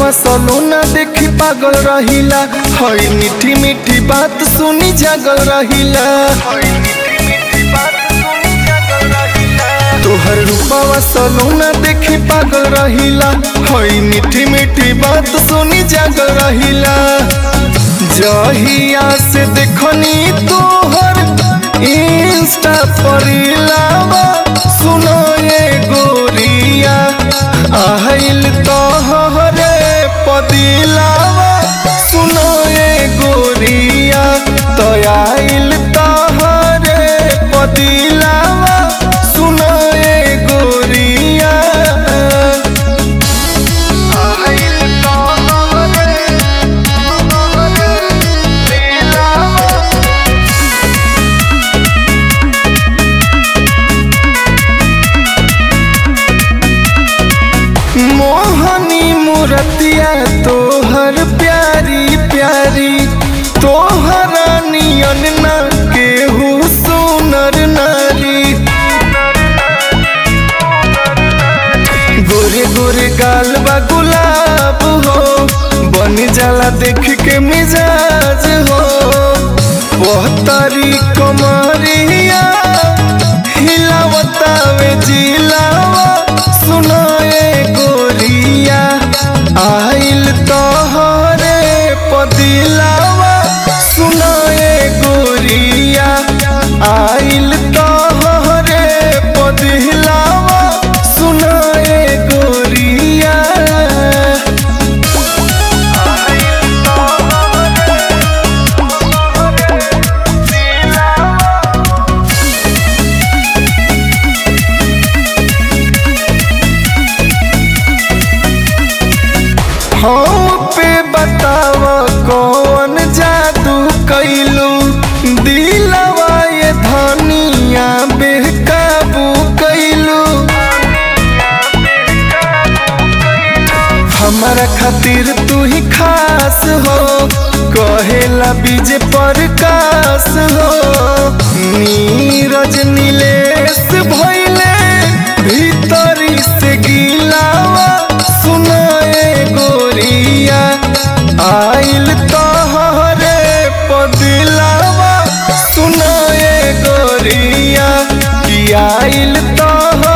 रूपवा सलोना देखी पागल रहिला। हई मीठी मीठी बात सुनी जागल रहिला। तोहर रूपवा सलोना देखी पागल रहिला। हई मीठी मीठी बात सुनी जागल रहिला। जहिया से देखनी तोहर इंस्टा पर लावा सुनो ये गोरिया आइल तोहरे पदिलावा सुनो ये गोरिया तो आइल तोहरे पदिलावा सुनो ये गोरिया आइल तोहरे पदिलावा। मोहनी मूर्तिया तोहर प्यारी प्यारी तोहरा नियन न केहू सुनर नारी। गोरे गोरे गाल बा गुलाब हो बन जाला देख के मिजाज हो। पहतरी कमरिया हिलावतावे जिलावा सुनो ये गोरिया आइल तोहरे पदिलावा सुनो ये गोरिया आइल तोहरे पदिलावा सुनो ये गोरिया। हम पे बताव कौन जादू कैलू दिलवा ये धनिया बेकाबू कैलू। हमारा खातिर तू ही खास हो कहेला बीजे प्रकाश हो। नीरज नीलेश भइले भीतरी से गिलावा सुनो ये गोरिया आइल तोहरे पदिलावा सुनो ये गोरिया कि आइल तोहरे